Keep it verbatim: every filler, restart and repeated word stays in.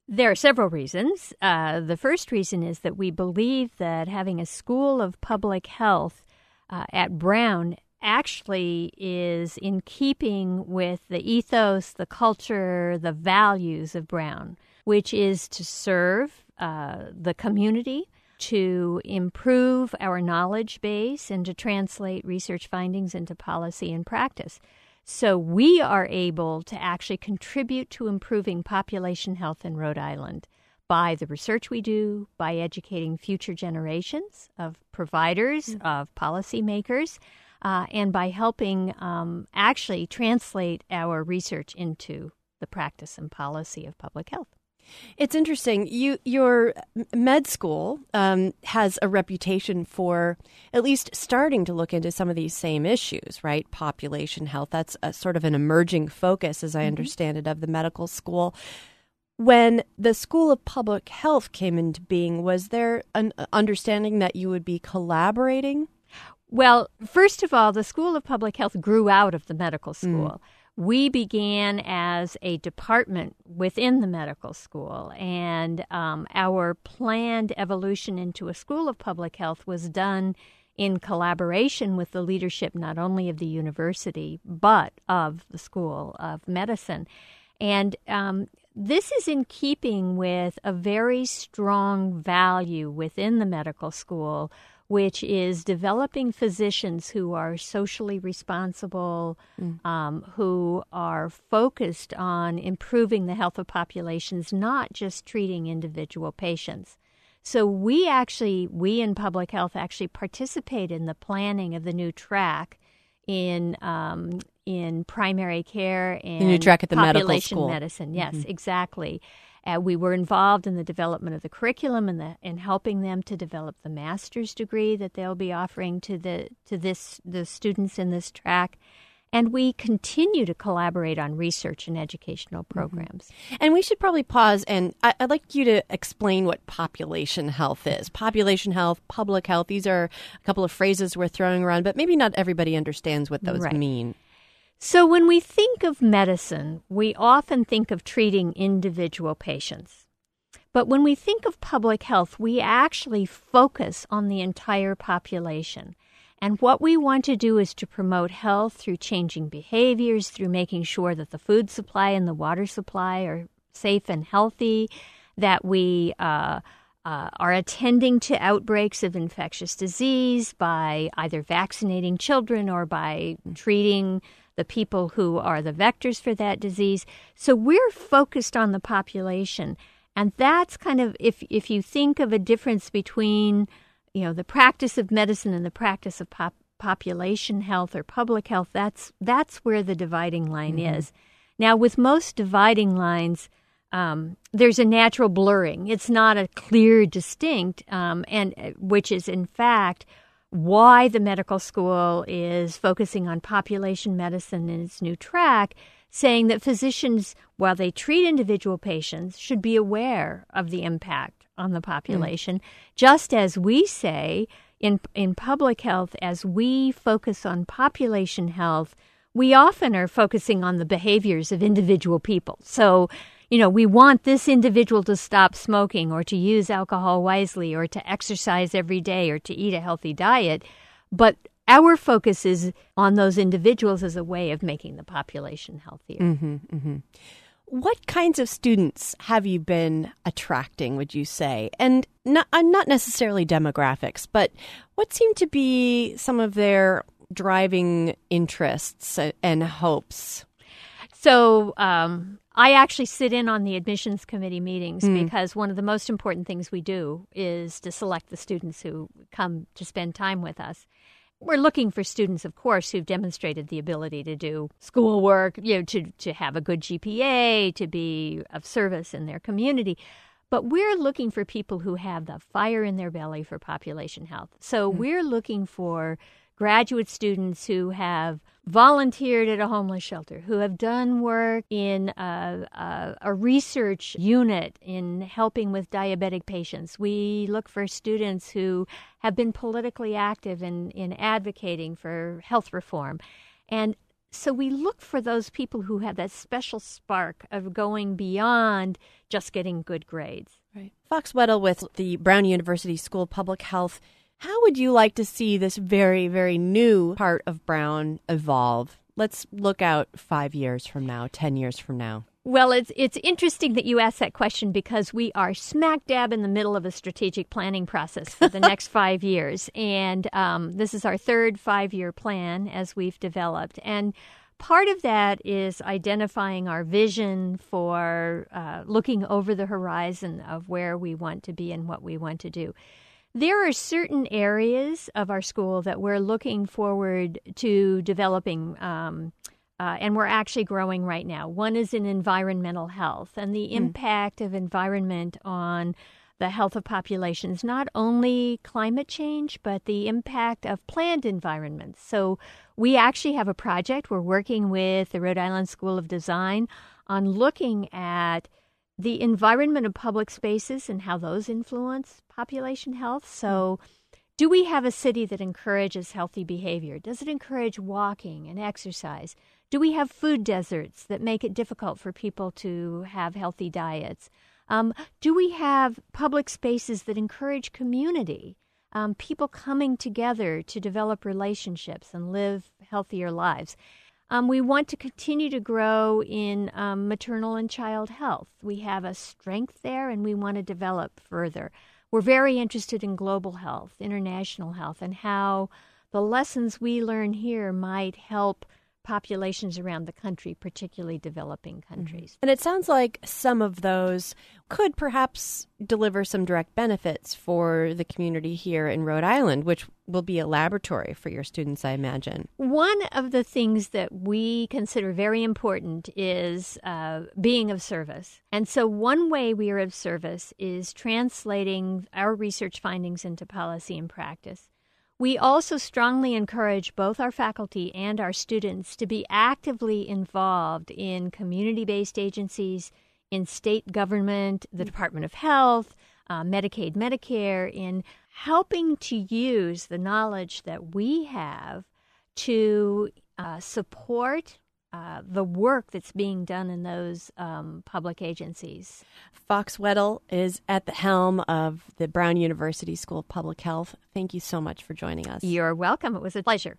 There are several reasons. Uh, the first reason is that we believe that having a school of public health uh, at Brown actually is in keeping with the ethos, the culture, the values of Brown, which is to serve uh, the community, to improve our knowledge base, and to translate research findings into policy and practice. So we are able to actually contribute to improving population health in Rhode Island by the research we do, by educating future generations of providers, mm-hmm. of policymakers, uh, and by helping um, actually translate our research into the practice and policy of public health. It's interesting. You, your med school um, has a reputation for at least starting to look into some of these same issues, right? Population health. That's a sort of an emerging focus, as I mm-hmm. understand it, of the medical school. When the School of Public Health came into being, was there an understanding that you would be collaborating? Well, first of all, the School of Public Health grew out of the medical school. Mm. We began as a department within the medical school, and um, our planned evolution into a School of Public Health was done in collaboration with the leadership not only of the university, but of the School of Medicine. And um, this is in keeping with a very strong value within the medical school, which is developing physicians who are socially responsible, mm. um, who are focused on improving the health of populations, not just treating individual patients. So we actually, we in public health actually participate in the planning of the new track in um, in primary care and the new track at the population medical school. medicine. Yes, mm-hmm. exactly. Uh, we were involved in the development of the curriculum and the in helping them to develop the master's degree that they'll be offering to the to this the students in this track. And we continue to collaborate on research and educational programs. Mm-hmm. And we should probably pause, and I, I'd like you to explain what population health is. Population health, public health, these are a couple of phrases we're throwing around, but maybe not everybody understands what those right. mean. So when we think of medicine, we often think of treating individual patients. But when we think of public health, we actually focus on the entire population. And what we want to do is to promote health through changing behaviors, through making sure that the food supply and the water supply are safe and healthy, that we uh, uh, are attending to outbreaks of infectious disease by either vaccinating children or by treating the people who are the vectors for that disease. So we're focused on the population. And that's kind of, if if you think of a difference between, you know, the practice of medicine and the practice of pop, population health or public health, that's that's where the dividing line mm-hmm. is. Now, with most dividing lines, um, there's a natural blurring. It's not a clear, distinct, um, and which is, in fact, why the medical school is focusing on population medicine in its new track, saying that physicians, while they treat individual patients, should be aware of the impact on the population, mm. just as we say in in public health, as we focus on population health, we often are focusing on the behaviors of individual people. So, you know, we want this individual to stop smoking or to use alcohol wisely or to exercise every day or to eat a healthy diet. But our focus is on those individuals as a way of making the population healthier. Mm-hmm, mm-hmm. What kinds of students have you been attracting, would you say? And not, uh, not necessarily demographics, but what seem to be some of their driving interests and hopes? So um, I actually sit in on the admissions committee meetings mm. because one of the most important things we do is to select the students who come to spend time with us. We're looking for students, of course, who've demonstrated the ability to do schoolwork, you know, to, to have a good G P A, to be of service in their community. But we're looking for people who have the fire in their belly for population health. So mm. we're looking for graduate students who have volunteered at a homeless shelter, who have done work in a, a, a research unit in helping with diabetic patients. We look for students who have been politically active in, in advocating for health reform. And So we look for those people who have that special spark of going beyond just getting good grades. Right. Fox Weddle with the Brown University School of Public Health. How would you like to see this very, very new part of Brown evolve? Let's look out five years from now, ten years from now. Well, it's it's interesting that you asked that question because we are smack dab in the middle of a strategic planning process for the next five years. And um, this is our third five-year plan as we've developed. And part of that is identifying our vision for uh, looking over the horizon of where we want to be and what we want to do. There are certain areas of our school that we're looking forward to developing, um, uh, and we're actually growing right now. One is in environmental health and the mm. impact of environment on the health of populations, not only climate change, but the impact of planned environments. So we actually have a project. We're working with the Rhode Island School of Design on looking at the environment of public spaces and how those influence population health. So do we have a city that encourages healthy behavior? Does it encourage walking and exercise? Do we have food deserts that make it difficult for people to have healthy diets? Um, do we have public spaces that encourage community, um, people coming together to develop relationships and live healthier lives? Um, we want to continue to grow in um, maternal and child health. We have a strength there, and we want to develop further. We're very interested in global health, international health, and how the lessons we learn here might help populations around the country, particularly developing countries. Mm-hmm. And it sounds like some of those could perhaps deliver some direct benefits for the community here in Rhode Island, which will be a laboratory for your students, I imagine. One of the things that we consider very important is uh, being of service. And so one way we are of service is translating our research findings into policy and practice. We also strongly encourage both our faculty and our students to be actively involved in community-based agencies, in state government, the Department of Health, uh, Medicaid, Medicare, in helping to use the knowledge that we have to uh, support uh, the work that's being done in those um, public agencies. Fox Weddle is at the helm of the Brown University School of Public Health. Thank you so much for joining us. You're welcome. It was a pleasure.